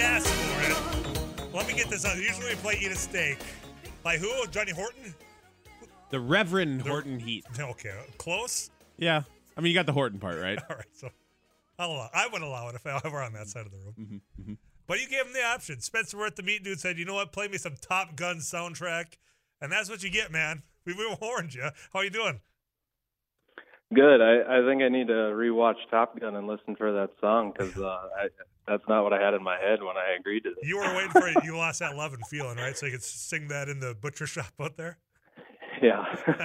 asked for it. Let me get this on. Usually we play Eat a Steak. By who? Johnny Horton? The Reverend Horton Heat. Okay, close? Yeah. I mean, you got the Horton part, right? All right, so I would allow it if I were on that side of the room. But you gave him the option. Spencer Worth, the meat dude, said, you know what, play me some Top Gun soundtrack. And that's what you get, man. We warned you. How you doing? Good. I think I need to rewatch Top Gun and listen for that song because that's not what I had in my head when I agreed to this. You were waiting for it. You lost that love and feeling, right? So you could sing that in the butcher shop out there? Yeah.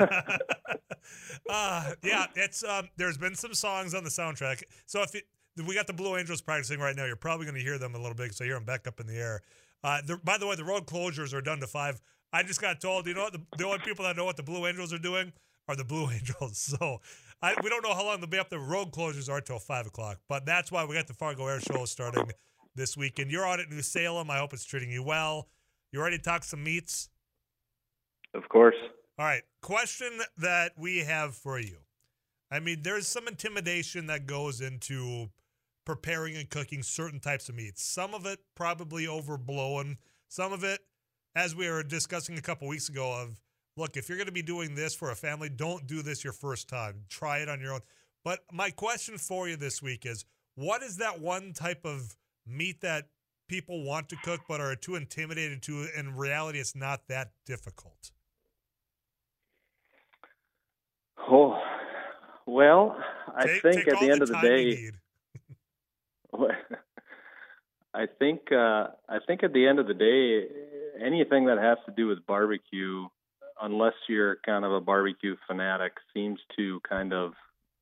Yeah, it's there's been some songs on the soundtrack. So we got the Blue Angels practicing right now. You're probably going to hear them a little bit, so you hear them back up in the air. By the way, the road closures are done to 5. I just got told, you know what, the only people that know what the Blue Angels are doing are the Blue Angels. So we don't know how long they'll be up. The road closures are until 5 o'clock. But that's why we got the Fargo Air Show starting this weekend. You're out at New Salem. I hope it's treating you well. You ready to talk some meats? Of course. All right. Question that we have for you. I mean, there's some intimidation that goes into preparing and cooking certain types of meats. Some of it probably overblown. Some of it, as we were discussing a couple weeks ago, of, look, if you're going to be doing this for a family, don't do this your first time. Try it on your own. But my question for you this week is, what is that one type of meat that people want to cook but are too intimidated to? In reality, it's not that difficult. Oh, well, I think at the end of the day, I think at the end of the day, anything that has to do with barbecue, unless you're kind of a barbecue fanatic, seems to kind of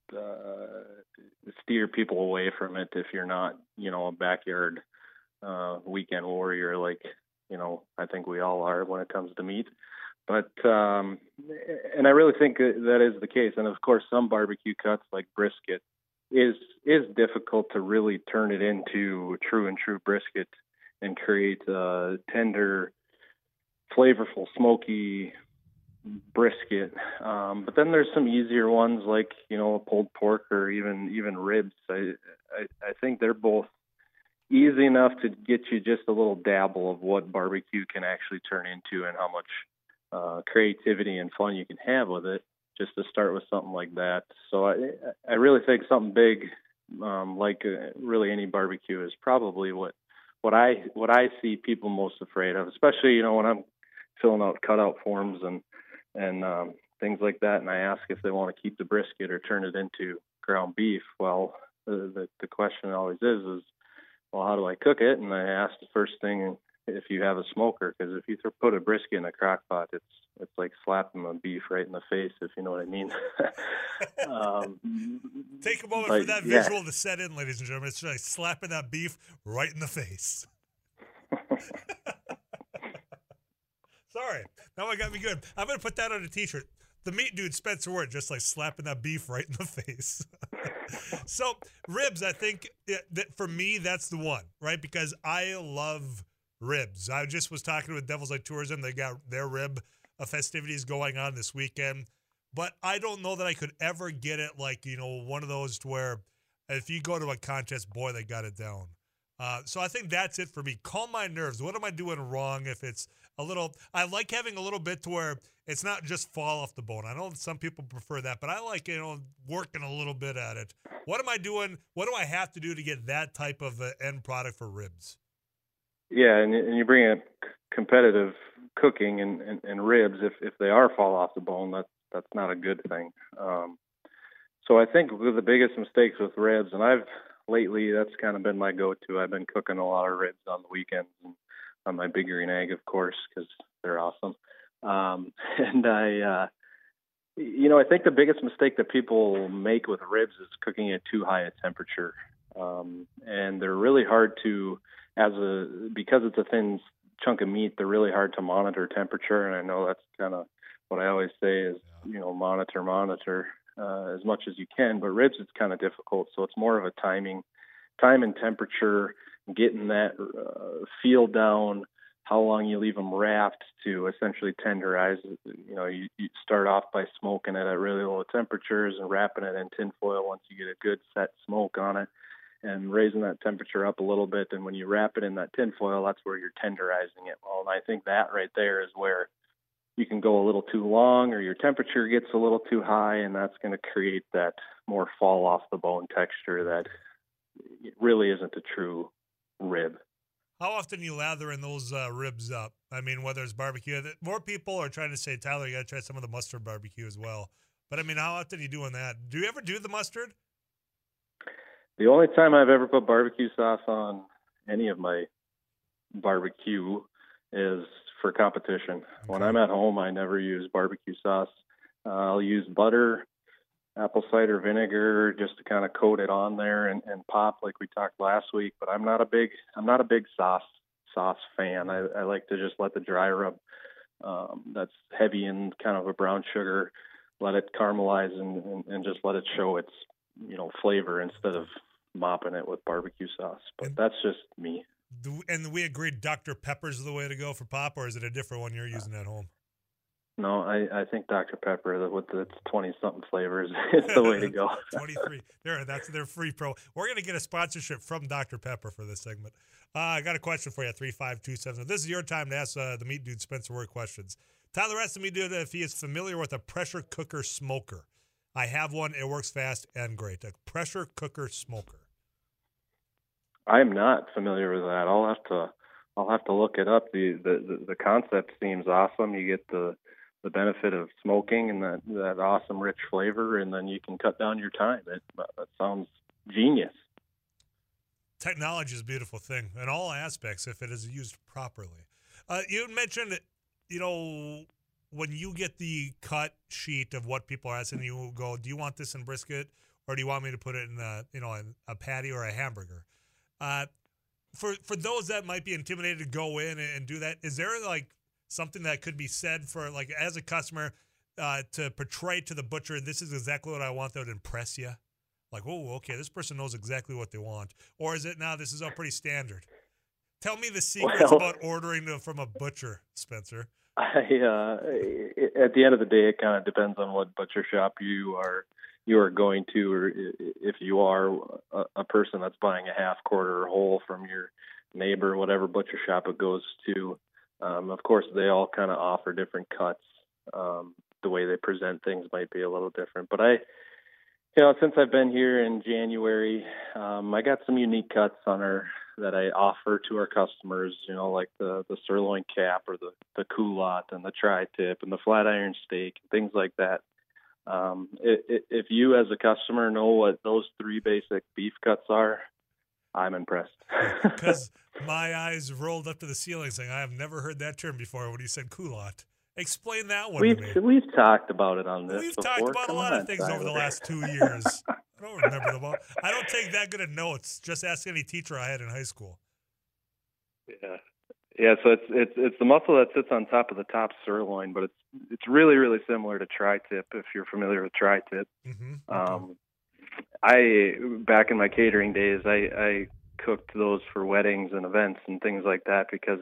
steer people away from it if you're not, a backyard weekend warrior like, I think we all are when it comes to meat. But and I really think that is the case. And of course, some barbecue cuts like brisket is difficult to really turn it into true brisket and create a tender, flavorful, smoky brisket. But then there's some easier ones like a pulled pork or even ribs. I think they're both easy enough to get you just a little dabble of what barbecue can actually turn into and how much creativity and fun you can have with it, just to start with something like that. So I really think something big, like really any barbecue, is probably what I see people most afraid of, especially when I'm filling out cutout forms and things like that, and I ask if they want to keep the brisket or turn it into ground beef. Well, the question always is, well, how do I cook it? And I ask the first thing, if you have a smoker, because if you put a brisket in a crock pot, it's like slapping the beef right in the face, if you know what I mean. Take a moment for that visual to set in, ladies and gentlemen. It's like slapping that beef right in the face. Sorry, now I got me good. I'm going to put that on a t-shirt. The meat dude, Spencer Ward, just like slapping that beef right in the face. So ribs, I think that for me, that's the one, right? Because I love ribs. I just was talking with Devil's Lake Tourism. They got their rib festivities going on this weekend. But I don't know that I could ever get it like, one of those to where if you go to a contest, boy, they got it down. So I think that's it for me. Calm my nerves. What am I doing wrong if it's a little – I like having a little bit to where it's not just fall off the bone. I know some people prefer that, but I like, working a little bit at it. What am I doing? What do I have to do to get that type of end product for ribs? Yeah, and you bring up competitive cooking and ribs. If they are fall off the bone, that's not a good thing. So I think the biggest mistakes with ribs, and lately that's kind of been my go-to. I've been cooking a lot of ribs on the weekends and on my Big Green Egg, of course, because they're awesome. And I think the biggest mistake that people make with ribs is cooking at too high a temperature, and they're really hard to. Because it's a thin chunk of meat, they're really hard to monitor temperature. And I know that's kind of what I always say is, monitor as much as you can. But ribs, it's kind of difficult. So it's more of a time and temperature, getting that feel down, how long you leave them wrapped to essentially tenderize. You start off by smoking it at really low temperatures and wrapping it in tinfoil once you get a good set smoke on it. and raising that temperature up a little bit. And when you wrap it in that tin foil, that's where you're tenderizing it. Well, and I think that right there is where you can go a little too long, or your temperature gets a little too high, and that's going to create that more fall off the bone texture that really isn't a true rib. How often you lathering those ribs up? I mean, whether it's barbecue, more people are trying to say, Tyler, you got to try some of the mustard barbecue as well. But I mean, how often are you doing that? Do you ever do the mustard? The only time I've ever put barbecue sauce on any of my barbecue is for competition. Okay. When I'm at home, I never use barbecue sauce. I'll use butter, apple cider vinegar, just to kind of coat it on there and pop like we talked last week. But I'm not a big sauce fan. I like to just let the dry rub that's heavy in kind of a brown sugar, let it caramelize and just let it show its flavor instead of mopping it with barbecue sauce. But that's just me. And we agreed Dr. Pepper's the way to go for pop, or is it a different one you're using at home? No, I think Dr. Pepper with its 20-something flavors is the way to go. 23. That's their free pro. We're going to get a sponsorship from Dr. Pepper for this segment. I got a question for you, 3527. This is your time to ask the Meat Dude Spencer Ward questions. Tyler asked the Meat Dude if he is familiar with a pressure cooker smoker. I have one. It works fast and great. A pressure cooker smoker. I am not familiar with that. I'll have to look it up. The concept seems awesome. You get the benefit of smoking and that awesome rich flavor, and then you can cut down your time. That sounds genius. Technology is a beautiful thing in all aspects if it is used properly. You mentioned, when you get the cut sheet of what people are asking, you go, do you want this in brisket, or do you want me to put it in a patty or a hamburger? For those that might be intimidated to go in and do that, is there something that could be said for as a customer to portray to the butcher, this is exactly what I want that would impress you? Oh, okay, this person knows exactly what they want. Or is it now this is all pretty standard? Tell me the secrets about ordering from a butcher, Spencer. At the end of the day, it kind of depends on what butcher shop you are going to, or if you are a person that's buying a half quarter or whole from your neighbor, whatever butcher shop it goes to. Of course, they all kind of offer different cuts. The way they present things might be a little different. But since I've been here in January, I got some unique cuts that I offer to our customers, like the sirloin cap or the culotte and the tri-tip and the flat iron steak, things like that. If you as a customer know what those three basic beef cuts are, I'm impressed. Because my eyes rolled up to the ceiling saying, I have never heard that term before when you said culotte. Explain that one to me. We've talked about it on this We've before. talked about a lot of things over the last 2 years. I don't remember them all. I don't take that good of notes. Just ask any teacher I had in high school. Yeah. So it's the muscle that sits on top of the top sirloin, but it's really, really similar to tri-tip if you're familiar with tri-tip. Mm-hmm. Back in my catering days, I cooked those for weddings and events and things like that because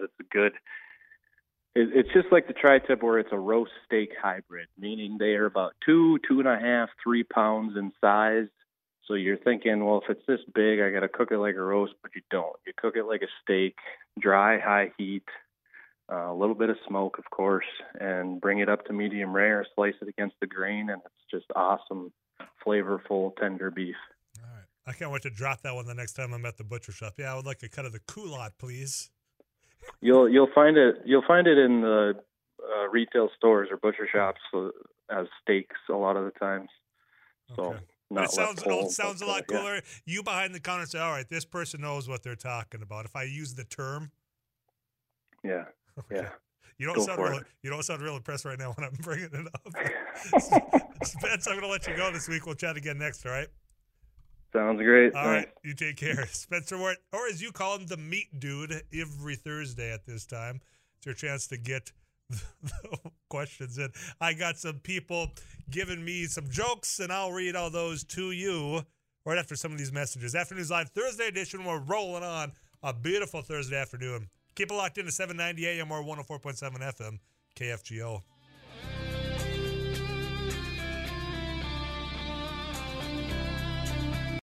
it's just like the tri-tip where it's a roast steak hybrid, meaning they are about 2.5, 3 pounds in size. So you're thinking, well, if it's this big, I got to cook it like a roast, but you don't. You cook it like a steak, dry, high heat, a little bit of smoke, of course, and bring it up to medium rare, slice it against the grain, and it's just awesome, flavorful, tender beef. All right. I can't wait to drop that one the next time I'm at the butcher shop. Yeah, I would like a cut of the culotte, please. You'll find it in the retail stores or butcher shops as steaks a lot of the times. So okay. It sounds a lot cooler. Yeah. You behind the counter say, all right, this person knows what they're talking about. If I use the term. Yeah. Okay. Yeah. You don't sound real impressed right now when I'm bringing it up. Spence, I'm going to let you go this week. We'll chat again next, all right? Sounds great. All right. You take care. Spencer Ward, or as you call him, the Meat Dude, every Thursday at this time. It's your chance to get the questions in. I got some people giving me some jokes, and I'll read all those to you right after some of these messages. Afternoons Live Thursday edition. We're rolling on a beautiful Thursday afternoon. Keep it locked into 790 AM or 104.7 FM, KFGO.